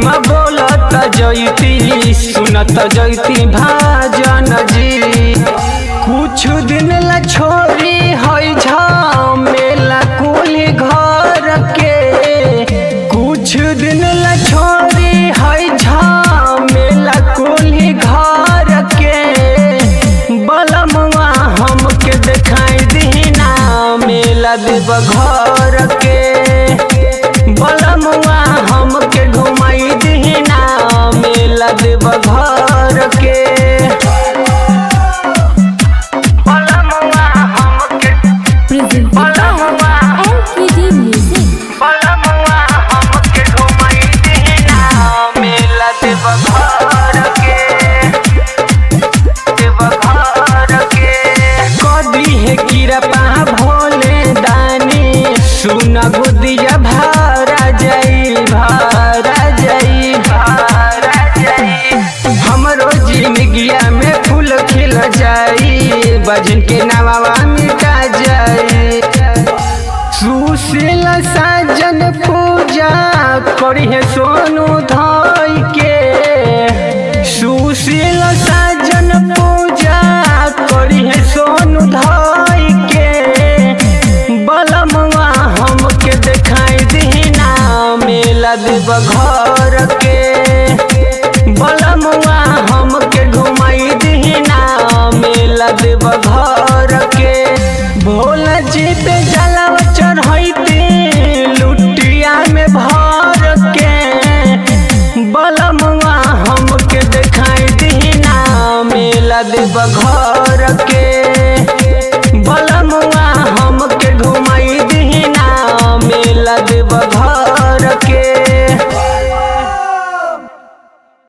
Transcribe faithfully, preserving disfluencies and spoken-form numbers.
माँ बोलत जैती सुनत जैती भाजन जी। कुछ दिन ला छोरी है झमेला कुली घर के, कुछ दिन ला छोरी है झमेला कुली घर के। बलमुआ हमके देखाई दीना मेला देव घर के, बलमुआ हमके घुमाई दीना मेला देव घर के। सुना गुदिया भारा जाई भारा जाई भारा जाई। हमरो जिंदगिया में फूल खिल जाई, बजन के नवावा मिटा जाई। सुशील साजन पूजा करी है सोनू धाई के, सुशील साजन पूजा करी है सोनू धाई के। बलमुआ हमके देखाई दीना मेला देव घर के, बलमुआ हमके घुमाई दीना मेला देव घर के। भोला जी पे जलाव चढ़ैती लुटिया में भर के, बलमुआ हमके देखाई दीना मेला देव घर के।